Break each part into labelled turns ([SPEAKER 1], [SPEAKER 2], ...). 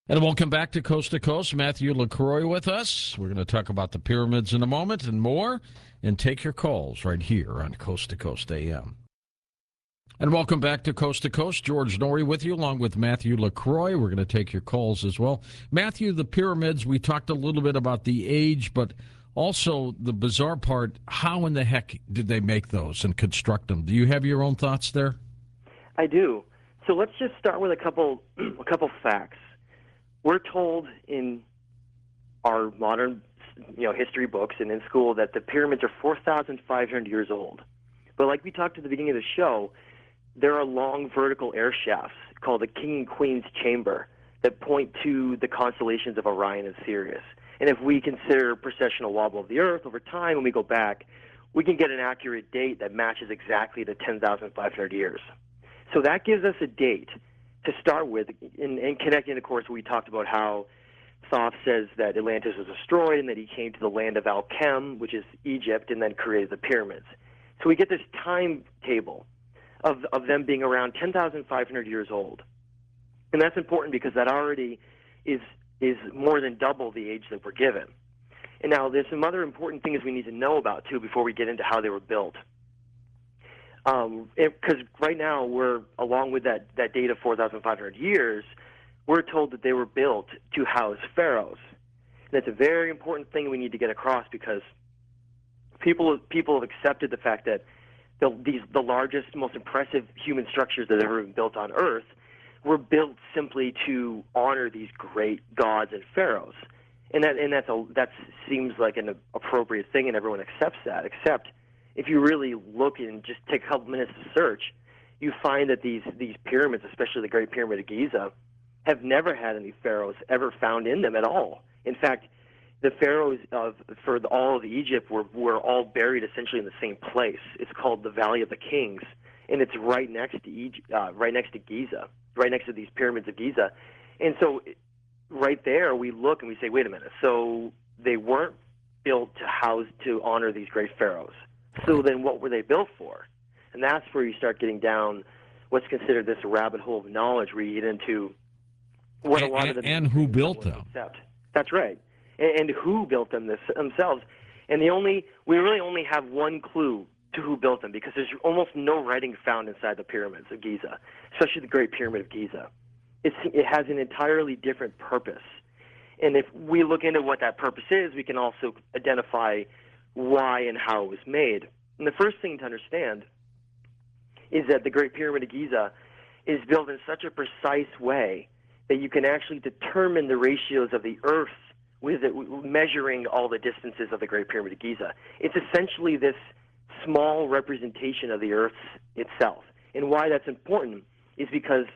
[SPEAKER 1] And welcome back to Coast. Matthew LaCroix with us. We're going to talk about the pyramids in a moment and more, and take your calls right here on Coast to Coast AM. And welcome back to Coast. George Noory with you, along with Matthew LaCroix. We're going to take your calls as well. Matthew, the pyramids, we talked a little bit about the age, but also the bizarre part, how in the heck did they make those and construct them? Do you have your own thoughts there?
[SPEAKER 2] I do. So let's just start with a couple facts. We're told in our modern, history books and in school that the pyramids are 4,500 years old. But like we talked at the beginning of the show, there are long vertical air shafts called the King and Queen's Chamber that point to the constellations of Orion and Sirius. And if we consider precessional wobble of the Earth over time, when we go back, we can get an accurate date that matches exactly the 10,500 years. So that gives us a date to start with, and connecting, of course, we talked about how Thoth says that Atlantis was destroyed and that he came to the land of Al-Kem, which is Egypt, and then created the pyramids. So we get this timetable of them being around 10,500 years old. And that's important because that already is more than double the age that we're given. And now there's some other important things we need to know about, too, before we get into how they were built. Because right now we're, along with that date of 4,500 years, we're told that they were built to house pharaohs. And that's a very important thing we need to get across because people have accepted the fact that the largest, most impressive human structures that have ever been built on Earth were built simply to honor these great gods and pharaohs. And that seems like an appropriate thing, and everyone accepts that, except if you really look and just take a couple minutes to search, you find that these pyramids, especially the Great Pyramid of Giza, have never had any pharaohs ever found in them at all. In fact, the pharaohs for all of Egypt were all buried essentially in the same place. It's called the Valley of the Kings, and it's right next to right next to Giza, right next to these pyramids of Giza. And so, right there, we look and we say, wait a minute. So they weren't built to honor these great pharaohs. So then what were they built for? And that's where you start getting down what's considered this rabbit hole of knowledge where you get into what a lot of them...
[SPEAKER 1] And who built them.
[SPEAKER 2] Accept. That's right. And who built them themselves. And we really only have one clue to who built them because there's almost no writing found inside the pyramids of Giza, especially the Great Pyramid of Giza. It has an entirely different purpose. And if we look into what that purpose is, we can also identify why and how it was made. And the first thing to understand is that the Great Pyramid of Giza is built in such a precise way that you can actually determine the ratios of the Earth with measuring all the distances of the Great Pyramid of Giza. It's essentially this small representation of the Earth itself. And why that's important is because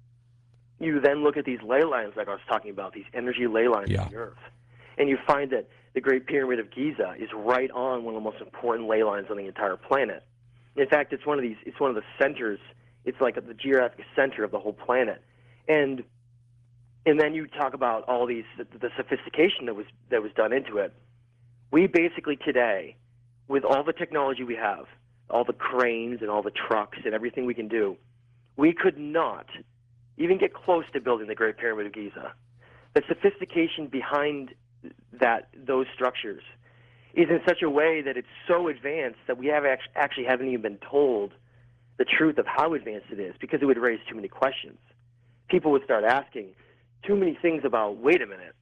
[SPEAKER 2] you then look at these ley lines like I was talking about, these energy ley lines of the Earth, and you find that the Great Pyramid of Giza is right on one of the most important ley lines on the entire planet. In fact, it's one of the centers. It's like the geographic center of the whole planet. And then you talk about all the sophistication that was done into it. We basically today, with all the technology we have, all the cranes and all the trucks and everything we can do, we could not even get close to building the Great Pyramid of Giza. The sophistication behind those structures is in such a way that it's so advanced that we actually haven't even been told the truth of how advanced it is because it would raise too many questions. People would start asking too many things about, wait a minute,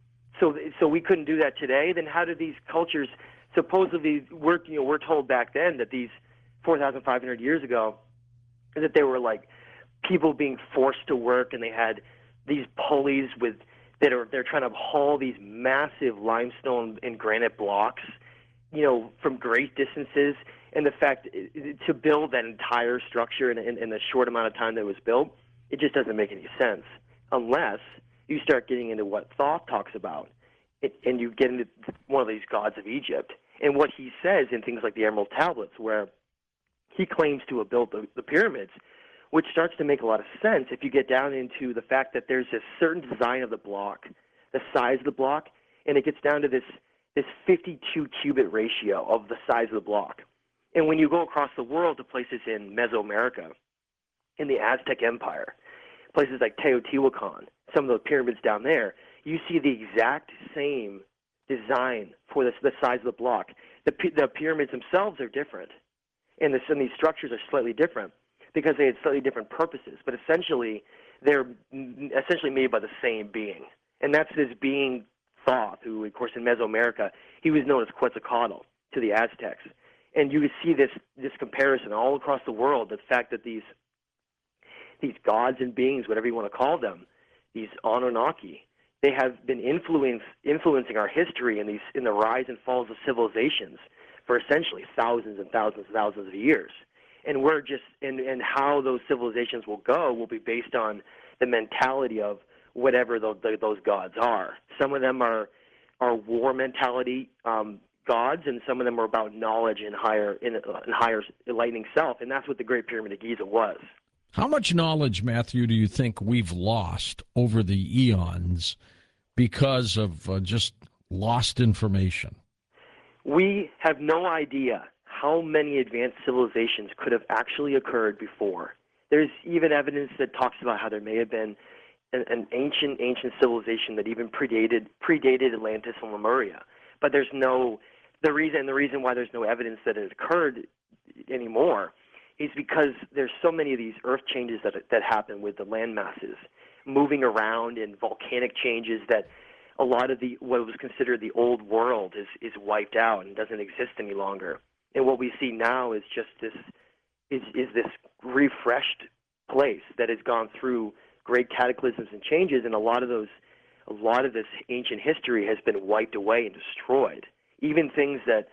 [SPEAKER 2] so we couldn't do that today? Then how did these cultures supposedly work? We're told back then that these 4,500 years ago that they were like people being forced to work, and they had these pulleys they're trying to haul these massive limestone and granite blocks, from great distances. And the fact to build that entire structure in the short amount of time that it was built, it just doesn't make any sense unless you start getting into what Thoth talks about, and you get into one of these gods of Egypt and what he says in things like the Emerald Tablets, where he claims to have built the pyramids, which starts to make a lot of sense if you get down into the fact that there's a certain design of the block, the size of the block, and it gets down to this 52 cubit ratio of the size of the block. And when you go across the world to places in Mesoamerica, in the Aztec Empire, places like Teotihuacan, some of the pyramids down there, you see the exact same design for the size of the block. The pyramids themselves are different, and these structures are slightly different because they had slightly different purposes. But essentially, they're essentially made by the same being, and that's this being Thoth, who, of course, in Mesoamerica, he was known as Quetzalcoatl to the Aztecs. And you can see this comparison all across the world. The fact that these gods and beings, whatever you want to call them, these Anunnaki, they have been influencing our history in the rise and falls of civilizations for essentially thousands and thousands and thousands of years. And we're just and how those civilizations will go will be based on the mentality of whatever those gods are. Some of them are war mentality gods, and some of them are about knowledge and higher enlightening self. And that's what the Great Pyramid of Giza was.
[SPEAKER 1] How much knowledge, Matthew, do you think we've lost over the eons because of just lost information?
[SPEAKER 2] We have no idea how many advanced civilizations could have actually occurred before. There's even evidence that talks about how there may have been an ancient civilization that even predated Atlantis and Lemuria. But there's the reason why there's no evidence that it occurred anymore is because there's so many of these earth changes that happen with the land masses moving around and volcanic changes that a lot of what was considered the old world is wiped out and doesn't exist any longer. And what we see now is just this refreshed place that has gone through great cataclysms and changes, and a lot of this ancient history has been wiped away and destroyed. Even things that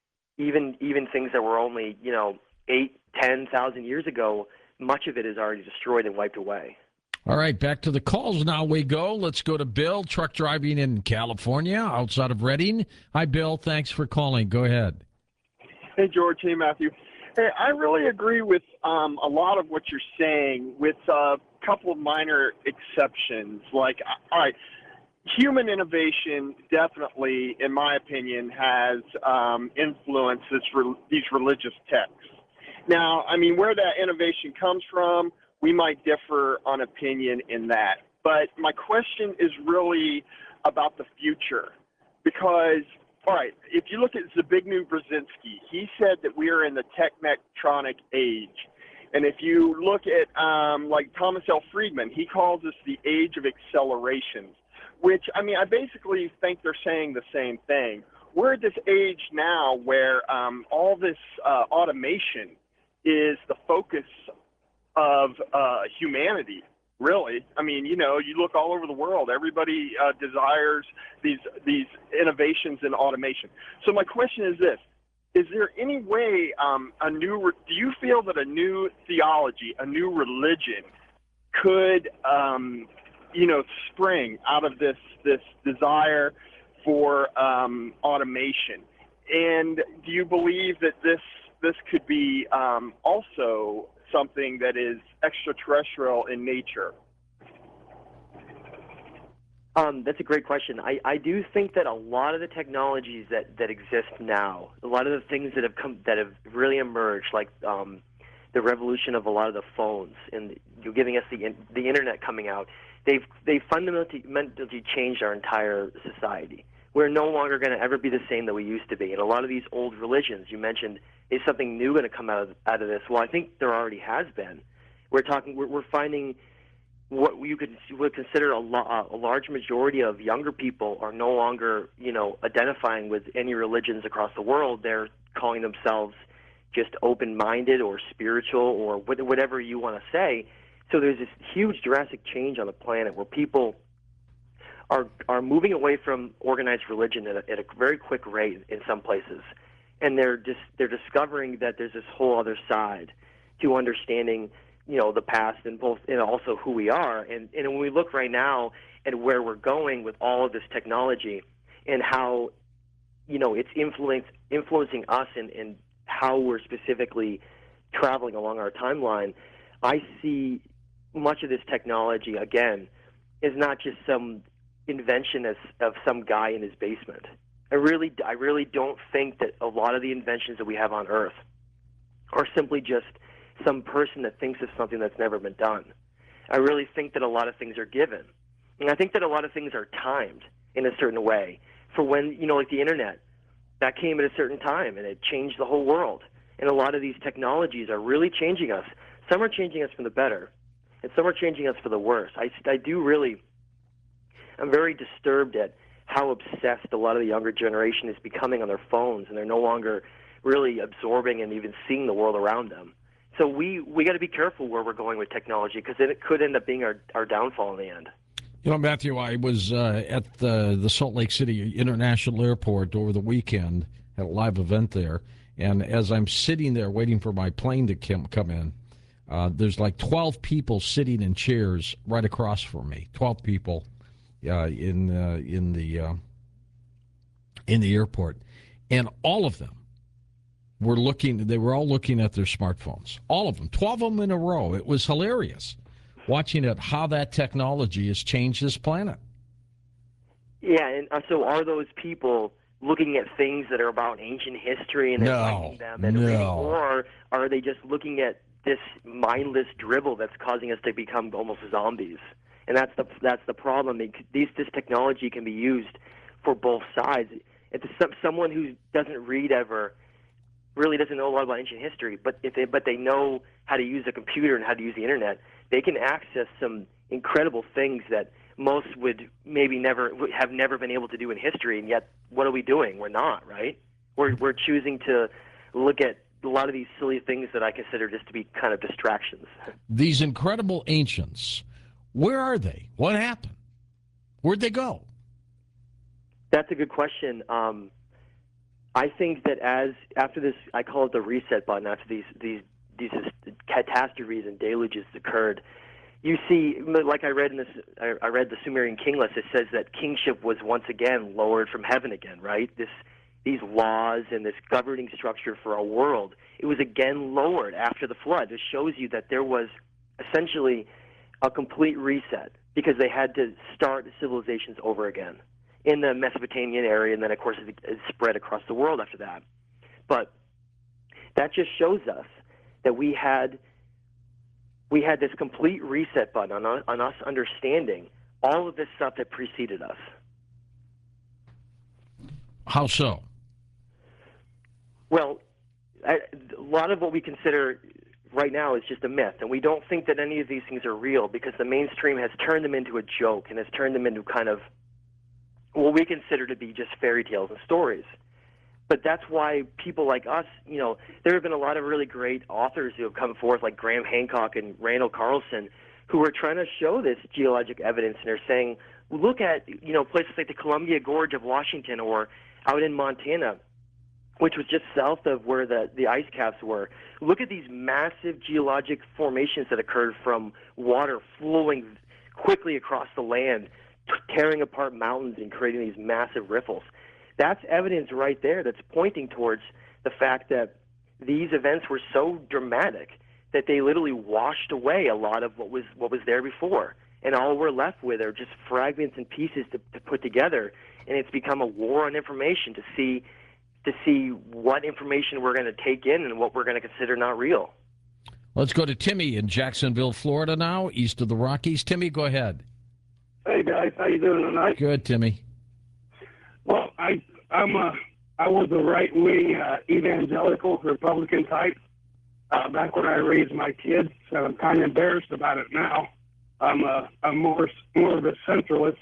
[SPEAKER 2] were only 8,000-10,000 years ago, much of it is already destroyed and wiped away.
[SPEAKER 1] All right, back to the calls now we go. Let's go to Bill, truck driving in California, outside of Redding. Hi, Bill. Thanks for calling. Go ahead.
[SPEAKER 3] Hey, George. Hey, Matthew. Hey, I really agree with a lot of what you're saying, with a couple of minor exceptions. Like, all right, human innovation definitely, in my opinion, has influenced these religious texts. Now, I mean, where that innovation comes from, we might differ on opinion in that. But my question is really about the future. Because, all right, if you look at Zbigniew Brzezinski, he said that we are in the technetronic age. And if you look at, like Thomas L. Friedman, he calls this the age of accelerations, which, I mean, I basically think they're saying the same thing. We're at this age now where all this automation is the focus of humanity, really. I mean, you look all over the world. Everybody desires these innovations in automation. So my question is this. Is there any way do you feel that a new theology, a new religion could, spring out of this desire for automation? And do you believe that this could be also something that is extraterrestrial in nature?
[SPEAKER 2] That's a great question. I do think that a lot of the technologies that exist now, a lot of the things that have really emerged, like the revolution of a lot of the phones and giving us the internet coming out, they've fundamentally changed our entire society. We're no longer going to ever be the same that we used to be. And a lot of these old religions you mentioned, is something new going to come out of this? Well, I think there already has been. We're finding what you would consider a large majority of younger people are no longer, identifying with any religions across the world. They're calling themselves just open-minded or spiritual or whatever you want to say. So there's this huge drastic change on the planet where people are moving away from organized religion at a very quick rate in some places, and they're discovering that there's this whole other side to understanding, the past and also who we are. And when we look right now at where we're going with all of this technology and how, it's influencing us and how we're specifically traveling along our timeline, I see much of this technology, again, is not just some invention of some guy in his basement. I really don't think that a lot of the inventions that we have on Earth are simply just some person that thinks of something that's never been done. I really think that a lot of things are given. And I think that a lot of things are timed in a certain way for when, like the internet, that came at a certain time and it changed the whole world. And a lot of these technologies are really changing us. Some are changing us for the better, and some are changing us for the worse. I'm very disturbed at how obsessed a lot of the younger generation is becoming on their phones, and they're no longer really absorbing and even seeing the world around them. So we got to be careful where we're going with technology, because it could end up being our downfall in the end.
[SPEAKER 1] Matthew, I was at the Salt Lake City International Airport over the weekend at a live event there, and as I'm sitting there waiting for my plane to come in, there's like 12 people sitting in chairs right across from me. 12 people in the airport, and all of them were looking. They were all looking at their smartphones. All of them, 12 of them in a row. It was hilarious watching it, how that technology has changed this planet.
[SPEAKER 2] Yeah, and so are those people looking at things that are about ancient history and enlightening them and reading, or are they just looking at this mindless dribble that's causing us to become almost zombies? And that's the problem. This technology can be used for both sides. It's someone who doesn't read ever really doesn't know a lot about ancient history, but they know how to use a computer and how to use the internet, they can access some incredible things that most would maybe never been able to do in history. And yet, what are we doing? We're not, right? We're choosing to look at a lot of these silly things that I consider just to be kind of distractions.
[SPEAKER 1] These incredible ancients, where are they? What happened? Where'd they go?
[SPEAKER 2] That's a good question. I think that after this, I call it the reset button. After these catastrophes and deluges occurred, you see, like I read the Sumerian king list. It says that kingship was once again lowered from heaven again. Right? These laws and this governing structure for our world, it was again lowered after the flood. It shows you that there was essentially a complete reset because they had to start civilizations over again in the Mesopotamian area, and then, of course, it spread across the world after that. But that just shows us that we had this complete reset button on us understanding all of this stuff that preceded us.
[SPEAKER 1] How so?
[SPEAKER 2] Well, a lot of what we consider right now is just a myth, and we don't think that any of these things are real because the mainstream has turned them into a joke and has turned them into kind of what we consider to be just fairy tales and stories. But that's why people like us, there have been a lot of really great authors who have come forth, like Graham Hancock and Randall Carlson, who are trying to show this geologic evidence, and are saying, look at, places like the Columbia Gorge of Washington or out in Montana, which was just south of where the ice caps were. Look at these massive geologic formations that occurred from water flowing quickly across the land, tearing apart mountains and creating these massive riffles. That's evidence right there that's pointing towards the fact that these events were so dramatic that they literally washed away a lot of what was there before. And all we're left with are just fragments and pieces to put together. And it's become a war on information to see what information we're going to take in and what we're going to consider not real.
[SPEAKER 1] Let's go to Timmy in Jacksonville, Florida now, east of the Rockies. Timmy, go ahead.
[SPEAKER 4] Hey guys, how you doing tonight?
[SPEAKER 1] Good, Timmy.
[SPEAKER 4] Well, I was a right-wing evangelical Republican type back when I raised my kids, so I'm kind of embarrassed about it now. I'm more of a centralist.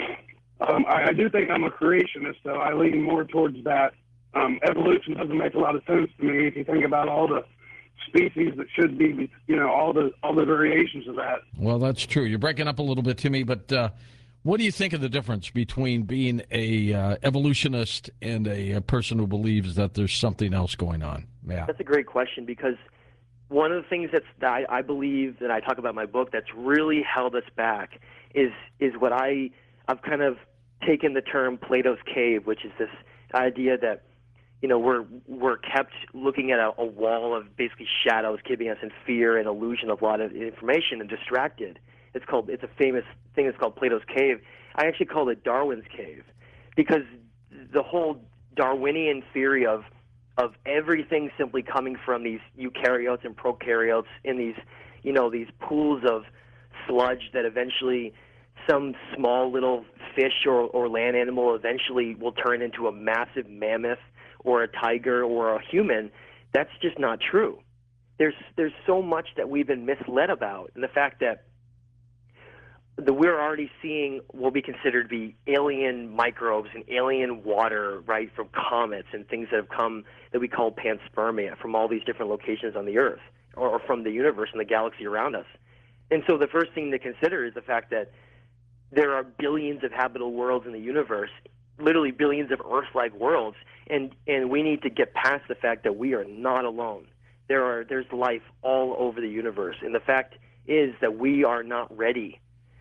[SPEAKER 4] I do think I'm a creationist, though. I lean more towards that. Evolution doesn't make a lot of sense to me if you think about all the species that should be, all the variations of that.
[SPEAKER 1] Well, that's true. You're breaking up a little bit, Timmy, but what do you think of the difference between being a evolutionist and a person who believes that there's something else going on? Yeah.
[SPEAKER 2] That's a great question, because one of the things that I believe that I talk about in my book that's really held us back is what I've kind of taken the term Plato's cave, which is this idea that we're kept looking at a wall of basically shadows, keeping us in fear and illusion of a lot of information and distracted. It's a famous thing that's called Plato's cave. I actually call it Darwin's cave, because the whole Darwinian theory of everything simply coming from these eukaryotes and prokaryotes in these pools of sludge that eventually some small little fish or land animal eventually will turn into a massive mammoth or a tiger or a human, that's just not true. There's so much that we've been misled about, and the fact that we're already seeing what we consider to be alien microbes and alien water, right, from comets and things that have come that we call panspermia from all these different locations on the Earth or from the universe and the galaxy around us. And so the first thing to consider is the fact that there are billions of habitable worlds in the universe, literally billions of Earth-like worlds, and we need to get past the fact that we are not alone. There's life all over the universe, and the fact is that we are not ready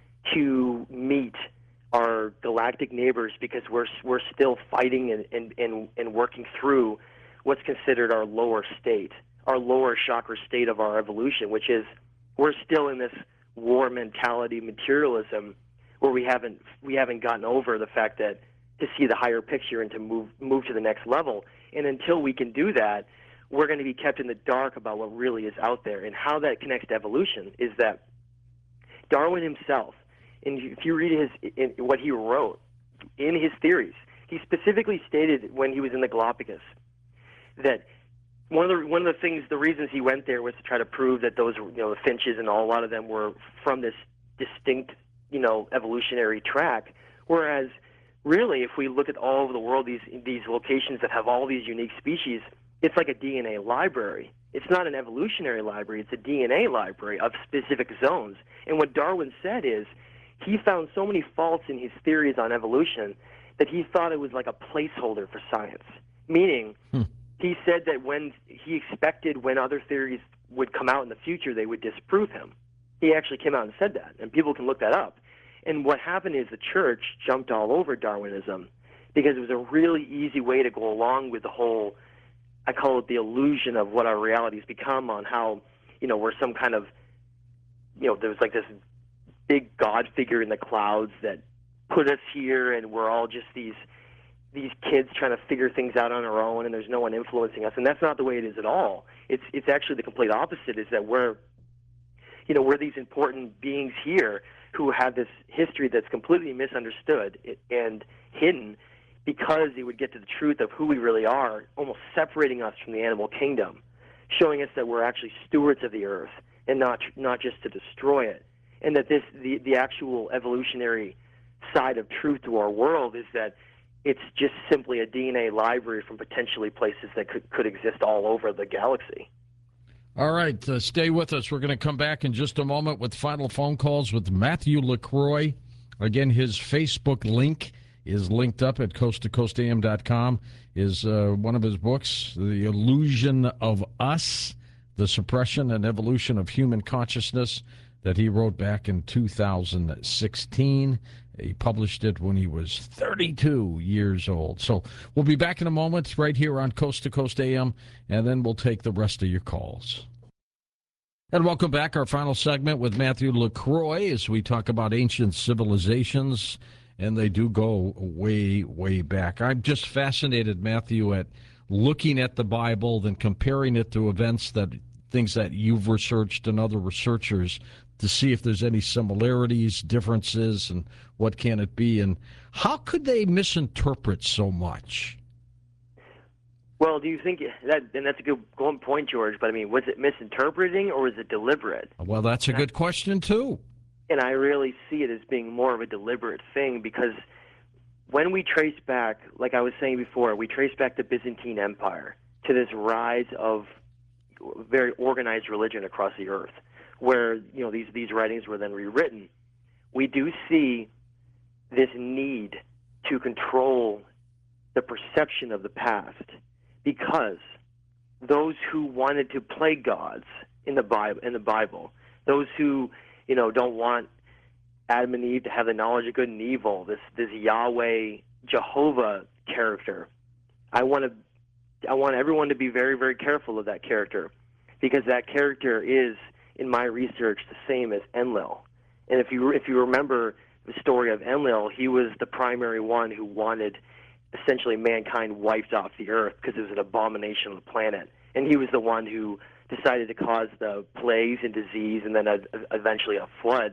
[SPEAKER 2] to meet our galactic neighbors because we're still fighting and working through what's considered our lower state, our lower chakra state of our evolution, which is we're still in this war mentality, materialism, where we haven't gotten over the fact that to see the higher picture and to move to the next level. And until we can do that, we're going to be kept in the dark about what really is out there. And how that connects to evolution is that Darwin himself, and if you read what he wrote in his theories, he specifically stated when he was in the Galapagos that one of the things, the reasons he went there was to try to prove that those, the finches and a lot of them were from this distinct, evolutionary track. Whereas, really, if we look at all over the world, these locations that have all these unique species, it's like a DNA library. It's not an evolutionary library. It's a DNA library of specific zones. And what Darwin said is he found so many faults in his theories on evolution that he thought it was like a placeholder for science, meaning he said that when he expected when other theories would come out in the future, they would disprove him. He actually came out and said that, and people can look that up. And what happened is the church jumped all over Darwinism because it was a really easy way to go along with the whole, I call it the illusion of what our reality has become, on how, we're some kind of, there was like this big God figure in the clouds that put us here, and we're all just these kids trying to figure things out on our own, and there's no one influencing us. And that's not the way it is at all. It's actually the complete opposite, is that we're these important beings here who have this history that's completely misunderstood and hidden, because it would get to the truth of who we really are, almost separating us from the animal kingdom, showing us that we're actually stewards of the earth and not just to destroy it. And that the actual evolutionary side of truth to our world is that it's just simply a DNA library from potentially places that could exist all over the galaxy.
[SPEAKER 1] All right, stay with us. We're going to come back in just a moment with final phone calls with Matthew LaCroix. Again, his Facebook link is linked up at coasttocoastam.com, is one of his books, The Illusion of Us, The Suppression and Evolution of Human Consciousness, that he wrote back in 2016. He published it when he was 32 years old. So we'll be back in a moment right here on Coast to Coast AM, and then we'll take the rest of your calls. And welcome back. Our final segment with Matthew LaCroix as we talk about ancient civilizations, and they do go way, way back. I'm just fascinated, Matthew, at looking at the Bible, then comparing it to things that you've researched and other researchers, to see if there's any similarities, differences, and what can it be, and how could they misinterpret so much?
[SPEAKER 2] Well, do you think and that's a good point, George, but I mean, was it misinterpreting or was it deliberate?
[SPEAKER 1] Well, that's a good question, too.
[SPEAKER 2] And I really see it as being more of a deliberate thing, because when we trace back, like I was saying before, we trace back the Byzantine Empire to this rise of very organized religion across the earth, where these writings were then rewritten. We do see this need to control the perception of the past, because those who wanted to play gods in the Bible, those who don't want Adam and Eve to have the knowledge of good and evil, this Yahweh Jehovah character, I want everyone to be very, very careful of that character, because that character is, in my research, the same as Enlil. And if you remember the story of Enlil, he was the primary one who wanted essentially mankind wiped off the earth because it was an abomination on the planet. And he was the one who decided to cause the plagues and disease and then eventually a flood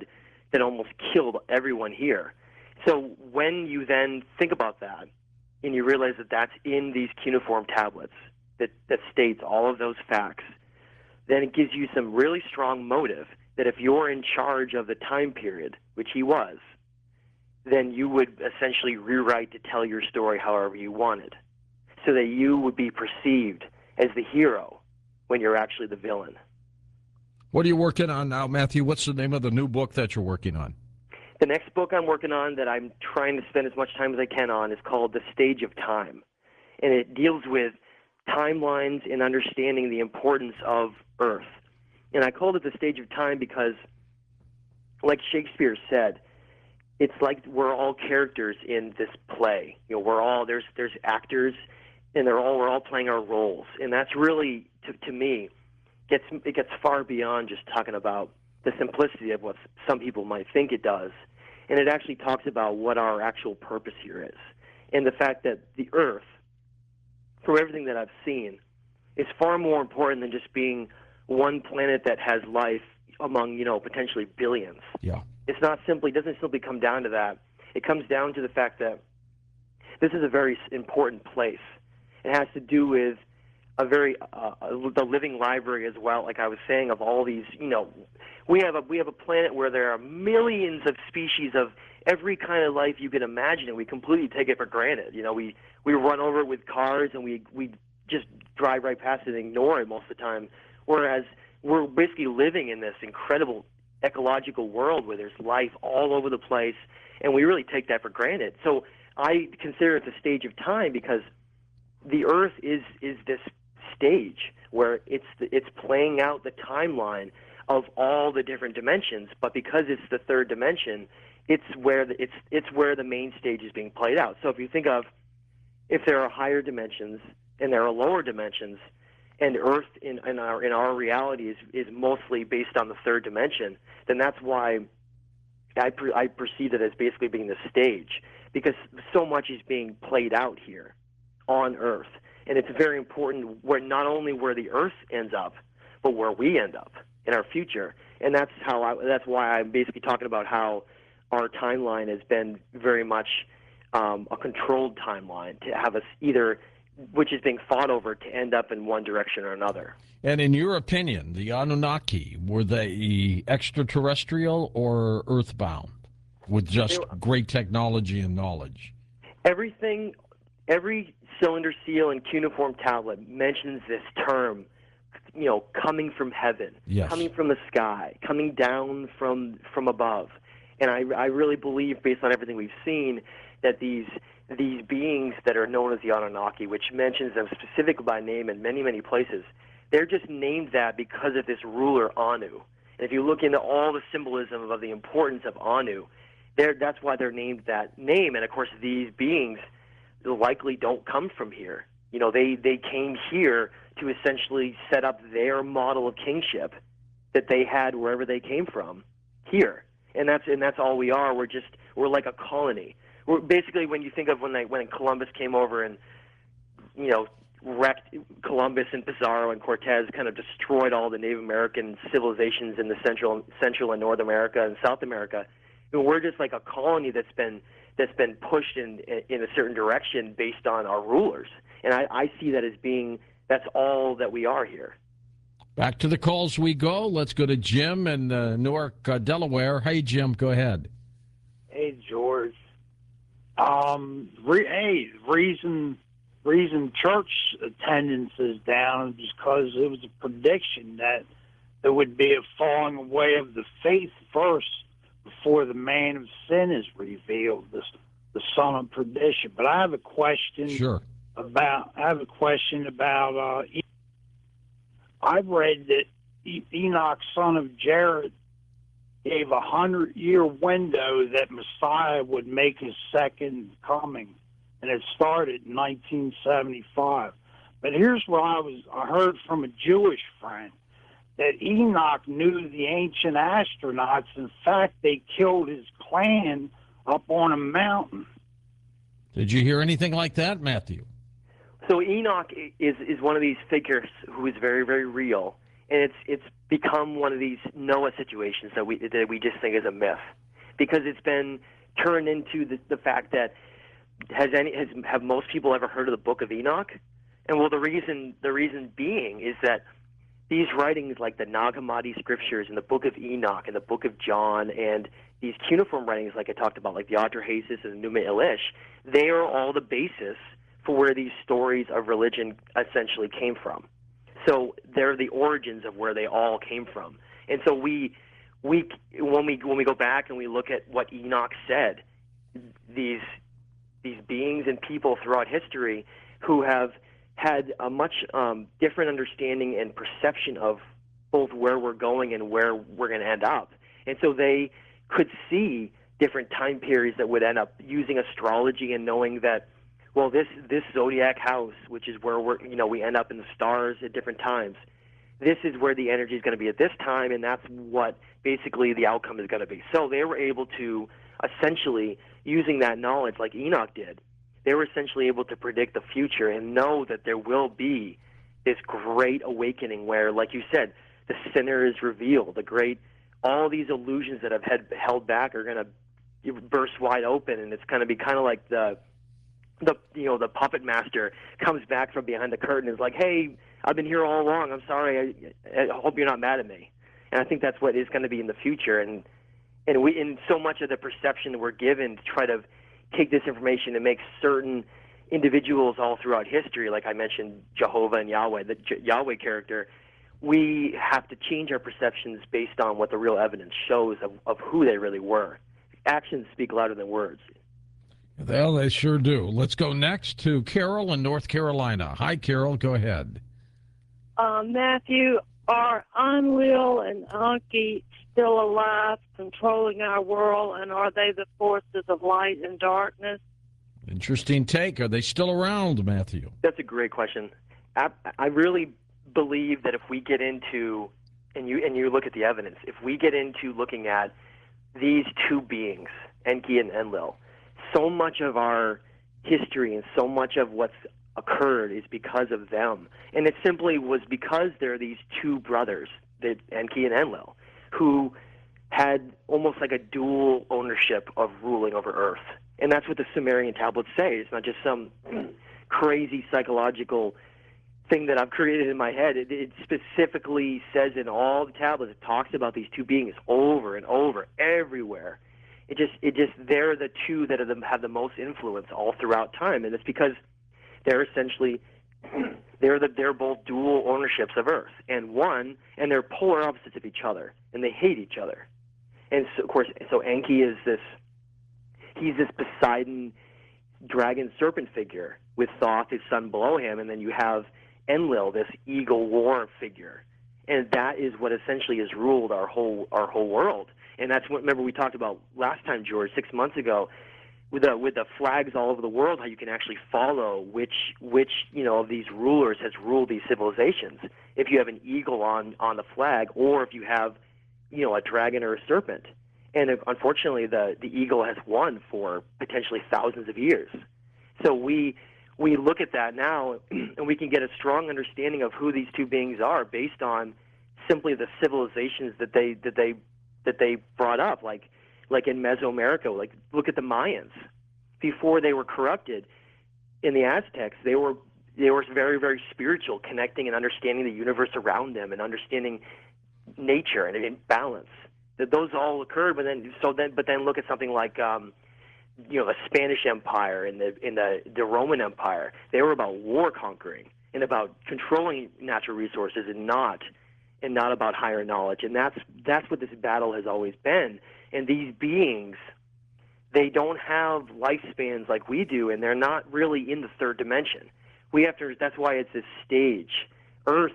[SPEAKER 2] that almost killed everyone here. So when you then think about that, and you realize that that's in these cuneiform tablets that states all of those facts, then it gives you some really strong motive that if you're in charge of the time period, which he was, then you would essentially rewrite to tell your story however you wanted, so that you would be perceived as the hero when you're actually the villain.
[SPEAKER 1] What are you working on now, Matthew? What's the name of the new book that you're working on?
[SPEAKER 2] The next book I'm working on that I'm trying to spend as much time as I can on is called The Stage of Time. And it deals with timelines and understanding the importance of Earth. And I called it The Stage of Time because, like Shakespeare said, it's like we're all characters in this play. You know, we're all there's actors, and we're all playing our roles. And that's really, to me, it gets far beyond just talking about the simplicity of what some people might think it does. And it actually talks about what our actual purpose here is. And the fact that the Earth, from everything that I've seen, is far more important than just being one planet that has life among, potentially billions.
[SPEAKER 1] Yeah.
[SPEAKER 2] Doesn't simply come down to that. It comes down to the fact that this is a very important place. It has to do with the living library as well, like I was saying, of all these, we have a planet where there are millions of species of every kind of life you can imagine, and we completely take it for granted. We run over it with cars, and we just drive right past it and ignore it most of the time, whereas we're basically living in this incredible ecological world where there's life all over the place, and we really take that for granted. So I consider it the stage of time because the Earth is this stage where it's playing out the timeline of all the different dimensions, but because it's the third dimension, it's where the main stage is being played out. So if you think of if there are higher dimensions and there are lower dimensions, and Earth in our reality is mostly based on the third dimension, then that's why I perceive it as basically being the stage, because so much is being played out here on Earth. And it's very important where not only where the Earth ends up, but where we end up in our future. And that's why I'm basically talking about how our timeline has been very much a controlled timeline to have us either, which is being fought over to end up in one direction or another.
[SPEAKER 1] And in your opinion, the Anunnaki, were they extraterrestrial or earthbound with just great technology and knowledge?
[SPEAKER 2] Every cylinder seal and cuneiform tablet mentions this term, coming from heaven,
[SPEAKER 1] yes,
[SPEAKER 2] coming from the sky, coming down from above. And I really believe, based on everything we've seen, that these beings that are known as the Anunnaki, which mentions them specifically by name in many, many places, they're just named that because of this ruler Anu. And if you look into all the symbolism of the importance of Anu, that's why they're named that name. And of course, these beings likely don't come from here. They came here to essentially set up their model of kingship that they had wherever they came from here. And that's all we are. We're like a colony. We're basically, when you think of when Columbus came over and wrecked Columbus and Pizarro and Cortez, kind of destroyed all the Native American civilizations in the Central and North America and South America. We're just like a colony that's been pushed in a certain direction based on our rulers. And I see that as being, that's all that we are here.
[SPEAKER 1] Back to the calls we go. Let's go to Jim in Newark, Delaware. Hey, Jim, go ahead.
[SPEAKER 5] Hey, George. Reason church attendance is down is because it was a prediction that there would be a falling away of the faith first before the man of sin is revealed, the son of perdition. But I have a question.
[SPEAKER 1] Sure.
[SPEAKER 5] I've read that Enoch, son of Jared, gave 100-year window that Messiah would make his second coming, and it started in 1975. But here's what I heard from a Jewish friend, that Enoch knew the ancient astronauts. In fact, they killed his clan up on a mountain.
[SPEAKER 1] Did you hear anything like that, Matthew?
[SPEAKER 2] So Enoch is one of these figures who is very, very real, and it's become one of these Noah situations that we just think is a myth, because it's been turned into the fact that have most people ever heard of the Book of Enoch? And well, the reason being is that these writings like the Nag Hammadi scriptures and the Book of Enoch and the Book of John and these cuneiform writings like I talked about, like the Atrahasis and the Numa Elish, they are all the basis for where these stories of religion essentially came from. So they're the origins of where they all came from. And so when we go back and we look at what Enoch said, these beings and people throughout history who have had a much different understanding and perception of both where we're going and where we're going to end up. And so they could see different time periods that would end up using astrology and knowing that, well, this zodiac house, which is where we end up in the stars at different times, this is where the energy is going to be at this time, and that's what basically the outcome is going to be. So they were able to essentially, using that knowledge like Enoch did, they were essentially able to predict the future and know that there will be this great awakening where, like you said, the sinner is revealed, all these illusions that have held back are going to burst wide open, and it's going to be kind of like the puppet master comes back from behind the curtain and is like, hey, I've been here all along. I'm sorry. I hope you're not mad at me. And I think that's what is going to be in the future. And so much of the perception we're given to try to take this information and make certain individuals all throughout history, like I mentioned, Jehovah and Yahweh, the Yahweh character, we have to change our perceptions based on what the real evidence shows of who they really were. Actions speak louder than words.
[SPEAKER 1] Well, they sure do. Let's go next to Carol in North Carolina. Hi, Carol. Go ahead.
[SPEAKER 6] Matthew, are Enlil and Enki still alive, controlling our world, and are they the forces of light and darkness?
[SPEAKER 1] Interesting take. Are they still around, Matthew?
[SPEAKER 2] That's a great question. I really believe that if we get into, and you look at the evidence, if we get into looking at these two beings, Enki and Enlil, so much of our history and so much of what's occurred is because of them. And it simply was because they're these two brothers, Enki and Enlil, who had almost like a dual ownership of ruling over Earth. And that's what the Sumerian tablets say. It's not just some crazy psychological thing that I've created in my head. It specifically says in all the tablets, it talks about these two beings over and over, everywhere. It just they're the two that have the most influence all throughout time, and it's because they're essentially they're both dual ownerships of Earth, and they're polar opposites of each other, and they hate each other. And so, of course, Enki is he's this Poseidon dragon serpent figure with Thoth, his son, below him, and then you have Enlil, this eagle war figure, and that is what essentially has ruled our whole world. And that's what, remember we talked about last time, George, 6 months ago, with the flags all over the world, how you can actually follow which of these rulers has ruled these civilizations. If you have an eagle on the flag, or if you have a dragon or a serpent. And unfortunately, the eagle has won for potentially thousands of years. So we look at that now, and we can get a strong understanding of who these two beings are based on simply the civilizations that they brought up, like in Mesoamerica. Like, look at the Mayans. Before they were corrupted, in the Aztecs, they were very, very spiritual, connecting and understanding the universe around them and understanding nature and in balance. That those all occurred, but then look at something like the Spanish Empire and the Roman Empire. They were about war conquering and about controlling natural resources and not about higher knowledge. And that's what this battle has always been. And these beings, they don't have lifespans like we do, and they're not really in the third dimension. That's why it's this stage. Earth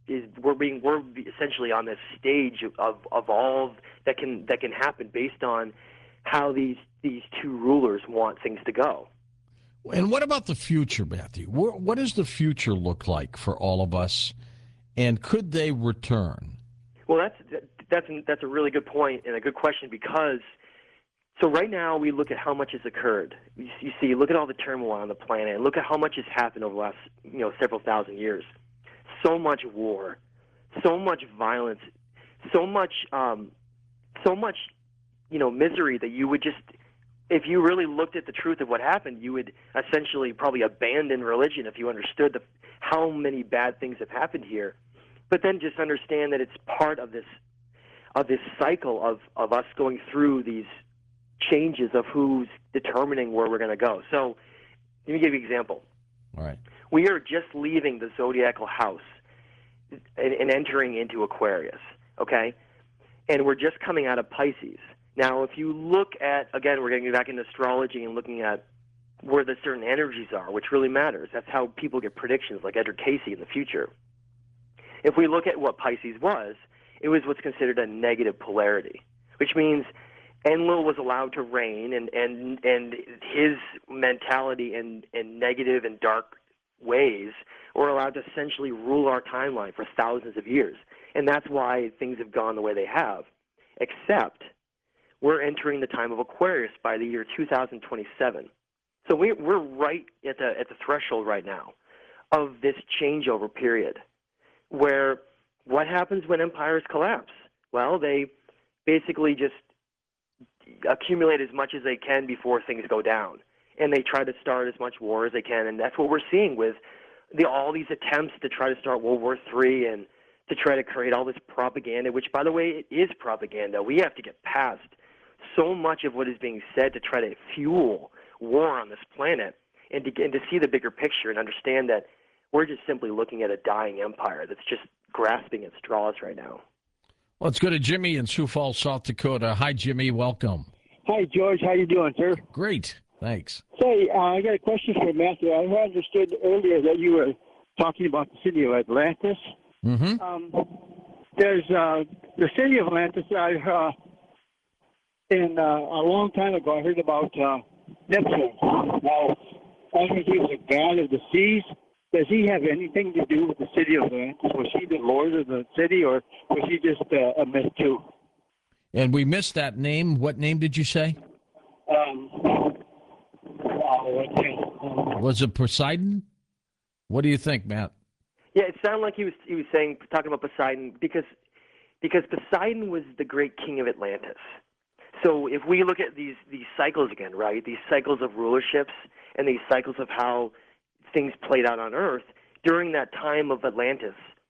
[SPEAKER 2] we're essentially on this stage of all that can happen based on how these two rulers want things to go.
[SPEAKER 1] And what about the future, Matthew? What does the future look like for all of us, and could they return?
[SPEAKER 2] Well, that's a really good point and a good question, because so right now we look at how much has occurred. You see, look at all the turmoil on the planet, and look at how much has happened over the last several thousand years. So much war, so much violence so much, misery that you would just, if you really looked at the truth of what happened, you would essentially probably abandon religion if you understood how many bad things have happened here. But then just understand that it's part of this cycle of us going through these changes of who's determining where we're going to go. So let me give you an example.
[SPEAKER 1] All right.
[SPEAKER 2] We are just leaving the zodiacal house and entering into Aquarius, okay? And we're just coming out of Pisces. Now, if you look at, again, we're getting back into astrology and looking at where the certain energies are, which really matters. That's how people get predictions, like Edgar Cayce in the future. If we look at what Pisces was, it was what's considered a negative polarity, which means Enlil was allowed to reign, and his mentality and negative and dark ways were allowed to essentially rule our timeline for thousands of years. And that's why things have gone the way they have, except we're entering the time of Aquarius by the year 2027. So we're right at the threshold right now of this changeover period, where what happens when empires collapse? Well, they basically just accumulate as much as they can before things go down, and they try to start as much war as they can, and that's what we're seeing with all these attempts to try to start World War III and to try to create all this propaganda, which, by the way, it is propaganda. We have to get past so much of what is being said to try to fuel war on this planet, and to see the bigger picture and understand that we're just simply looking at a dying empire that's just grasping at straws right now.
[SPEAKER 1] Let's go to Jimmy in Sioux Falls, South Dakota. Hi, Jimmy. Welcome.
[SPEAKER 7] Hi, George. How you doing, sir?
[SPEAKER 1] Great. Thanks.
[SPEAKER 7] Say, I got a question for Matthew. I understood earlier that you were talking about the city of Atlantis.
[SPEAKER 1] Mm-hmm.
[SPEAKER 7] There's the city of Atlantis. A long time ago, I heard about Neptune. Now, I think he was a god of the seas. Does he have anything to do with the city of Atlantis? Was he the lord of the city, or was he just a myth too?
[SPEAKER 1] And we missed that name. What name did you say? Was it Poseidon? What do you think, Matt?
[SPEAKER 2] Yeah, it sounded like he was talking about Poseidon because Poseidon was the great king of Atlantis. So if we look at these cycles again, right? These cycles of rulerships and these cycles of how things played out on Earth during that time of Atlantis,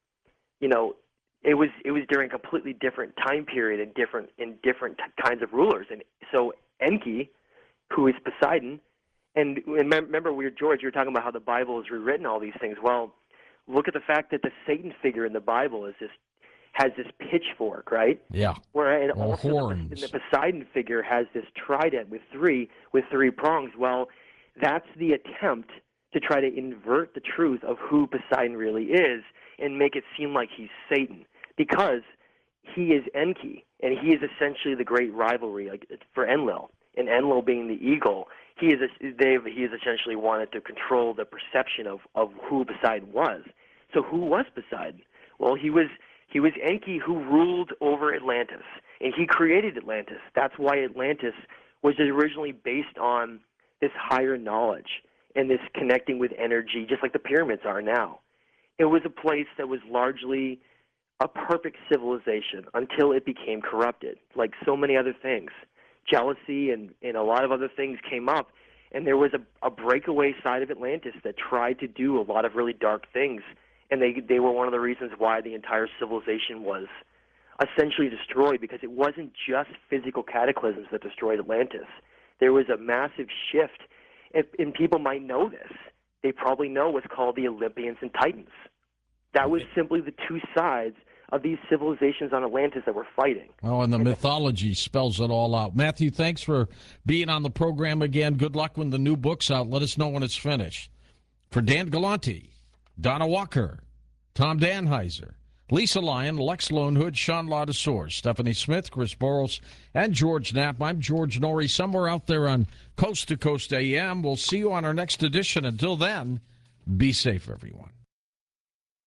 [SPEAKER 2] it was during a completely different time period and different kinds of rulers. And so Enki, who is Poseidon, and remember, George, you were talking about how the Bible has rewritten all these things. Well, look at the fact that the Satan figure in the Bible has this pitchfork, right?
[SPEAKER 1] Yeah.
[SPEAKER 2] Where
[SPEAKER 1] also horns.
[SPEAKER 2] The Poseidon figure has this trident with three prongs. Well, that's the attempt to try to invert the truth of who Poseidon really is and make it seem like he's Satan, because he is Enki, and he is essentially the great rivalry for Enlil. And Enlil being the eagle, he is essentially wanted to control the perception of who Poseidon was. So who was Poseidon? Well, he was Enki, who ruled over Atlantis, and he created Atlantis. That's why Atlantis was originally based on this higher knowledge and this connecting with energy, just like the pyramids are now. It was a place that was largely a perfect civilization until it became corrupted, like so many other things. Jealousy and a lot of other things came up, and there was a breakaway side of Atlantis that tried to do a lot of really dark things, and they were one of the reasons why the entire civilization was essentially destroyed, because it wasn't just physical cataclysms that destroyed Atlantis. There was a massive shift, and people might know this. They probably know what's called the Olympians and Titans. That was simply the two sides of these civilizations on Atlantis that were fighting.
[SPEAKER 1] Oh, and the mythology spells it all out. Matthew, thanks for being on the program again. Good luck when the new book's out. Let us know when it's finished. For Dan Galante, Donna Walker, Tom Danheiser, Lisa Lyon, Lex Lonehood, Sean Ladouceur, Stephanie Smith, Chris Boros, and George Knapp. I'm George Norrie, somewhere out there on Coast to Coast AM. We'll see you on our next edition. Until then, be safe, everyone.